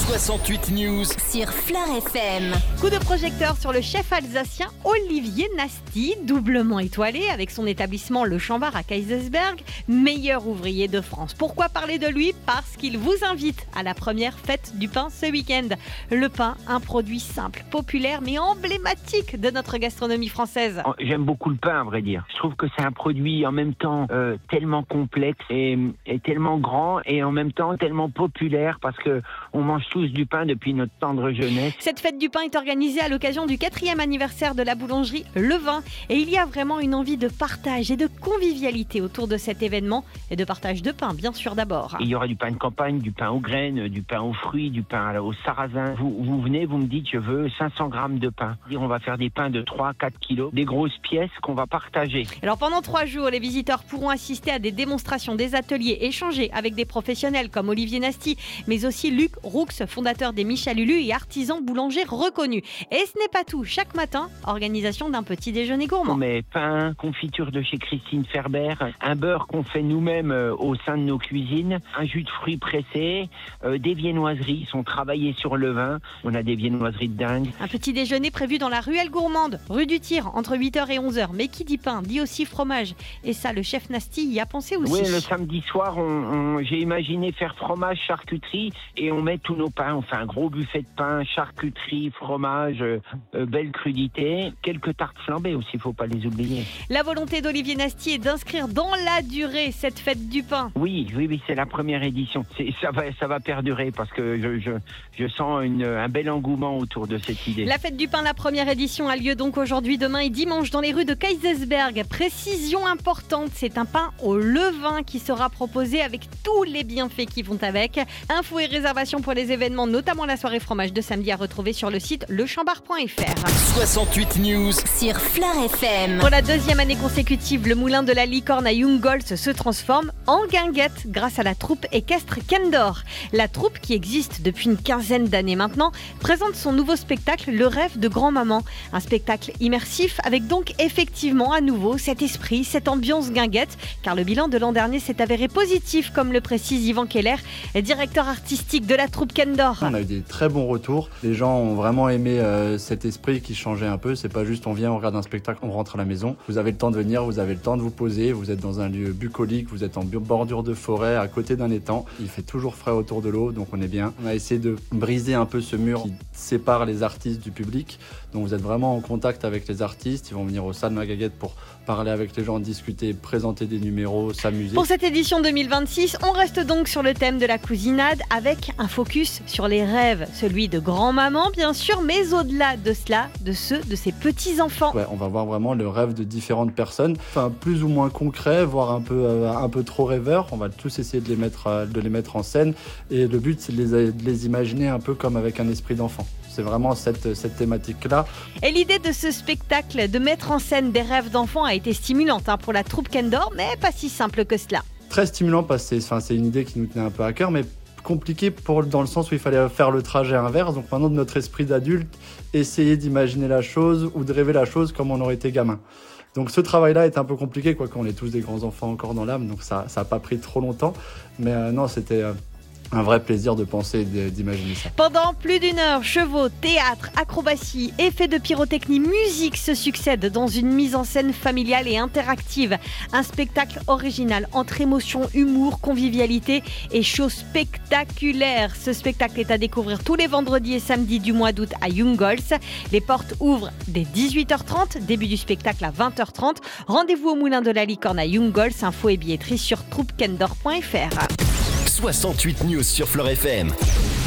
68 News sur Fleur FM. Coup de projecteur sur le chef alsacien Olivier Nasty, doublement étoilé avec son établissement Le Chambard à Kaysersberg, meilleur ouvrier de France. Pourquoi parler de lui ? Parce qu'il vous invite à la première fête du pain ce week-end. Le pain, un produit simple, populaire mais emblématique de notre gastronomie française. J'aime beaucoup le pain, à vrai dire. Je trouve que c'est un produit en même temps tellement complexe et tellement grand et en même temps tellement populaire parce que on mange tous du pain depuis notre tendre jeunesse. Cette fête du pain est organisée à l'occasion du 4e anniversaire de la boulangerie Levain et il y a vraiment une envie de partage et de convivialité autour de cet événement et de partage de pain, bien sûr d'abord. Il y aura du pain de campagne, du pain aux graines, du pain aux fruits, du pain au sarrasin. Vous venez, vous me dites je veux 500 grammes de pain. On va faire des pains de 3-4 kilos, des grosses pièces qu'on va partager. Alors pendant 3 jours, les visiteurs pourront assister à des démonstrations, des ateliers, échanger avec des professionnels comme Olivier Nasty, mais aussi Luc Roux, fondateur des Michalulu et artisan boulanger reconnu. Et ce n'est pas tout. Chaque matin, organisation d'un petit déjeuner gourmand. On met pain, confiture de chez Christine Ferber, un beurre qu'on fait nous-mêmes au sein de nos cuisines, un jus de fruits pressés, des viennoiseries sont travaillées sur le vin. On a des viennoiseries de dingue. Un petit déjeuner prévu dans la ruelle gourmande, rue du Tir, entre 8h et 11h. Mais qui dit pain, dit aussi fromage. Et ça, le chef Nasty y a pensé aussi. Oui, le samedi soir, j'ai imaginé faire fromage, charcuterie et on met tous nos pains. On fait un gros buffet de pain, charcuterie, fromage, belle crudité. Quelques tartes flambées aussi, il ne faut pas les oublier. La volonté d'Olivier Nasty est d'inscrire dans la durée cette fête du pain. Oui, c'est la première édition. Ça va perdurer parce que je sens un bel engouement autour de cette idée. La fête du pain, la première édition, a lieu donc aujourd'hui, demain et dimanche dans les rues de Kaysersberg. Précision importante, c'est un pain au levain qui sera proposé avec tous les bienfaits qui vont avec. Infos et réservations pour les événements, notamment la soirée fromage de samedi, à retrouver sur le site lechambard.fr. 68 News sur Fleur FM. Pour la 2e année consécutive, le moulin de la Licorne à Jungholz se transforme en guinguette grâce à la troupe équestre Kendor. La troupe, qui existe depuis une quinzaine d'années maintenant, présente son nouveau spectacle Le Rêve de Grand-Maman. Un spectacle immersif avec donc effectivement à nouveau cet esprit, cette ambiance guinguette, car le bilan de l'an dernier s'est avéré positif, comme le précise Yvan Keller, directeur artistique de la troupe Kendor. On a eu des très bons retours. Les gens ont vraiment aimé cet esprit qui changeait un peu. C'est pas juste on vient, on regarde un spectacle, on rentre à la maison. Vous avez le temps de venir, vous avez le temps de vous poser. Vous êtes dans un lieu bucolique, vous êtes en bordure de forêt, à côté d'un étang. Il fait toujours frais autour de l'eau, donc on est bien. On a essayé de briser un peu ce mur qui sépare les artistes du public. Donc vous êtes vraiment en contact avec les artistes. Ils vont venir au Salles Magaguette pour parler avec les gens, discuter, présenter des numéros, s'amuser. Pour cette édition 2026, on reste donc sur le thème de la cousinade avec un focus sur les rêves, celui de grand-maman bien sûr, mais au-delà de cela, de ceux de ses petits-enfants. Ouais, on va voir vraiment le rêve de différentes personnes, enfin plus ou moins concret, voire un peu trop rêveur. On va tous essayer de les mettre en scène et le but c'est de les imaginer un peu comme avec un esprit d'enfant. C'est vraiment cette thématique-là. Et l'idée de ce spectacle, de mettre en scène des rêves d'enfants, a été stimulante pour la troupe Kendor, mais pas si simple que cela. Très stimulant parce que c'est une idée qui nous tenait un peu à cœur, mais compliqué dans le sens où il fallait faire le trajet inverse. Donc maintenant, de notre esprit d'adulte, essayer d'imaginer la chose ou de rêver la chose comme on aurait été gamin. Donc ce travail-là est un peu compliqué, quoique on est tous des grands enfants encore dans l'âme, donc ça n'a pas pris trop longtemps. Mais non, c'était un vrai plaisir de penser et d'imaginer ça. Pendant plus d'1 heure, chevaux, théâtre, acrobatie, effets de pyrotechnie, musique se succèdent dans une mise en scène familiale et interactive. Un spectacle original entre émotion, humour, convivialité et show spectaculaire. Ce spectacle est à découvrir tous les vendredis et samedis du mois d'août à Jungholz. Les portes ouvrent dès 18h30, début du spectacle à 20h30. Rendez-vous au moulin de la Licorne à Jungholz. Infos et billetterie sur troupekendor.fr. 68 News sur Fleur FM.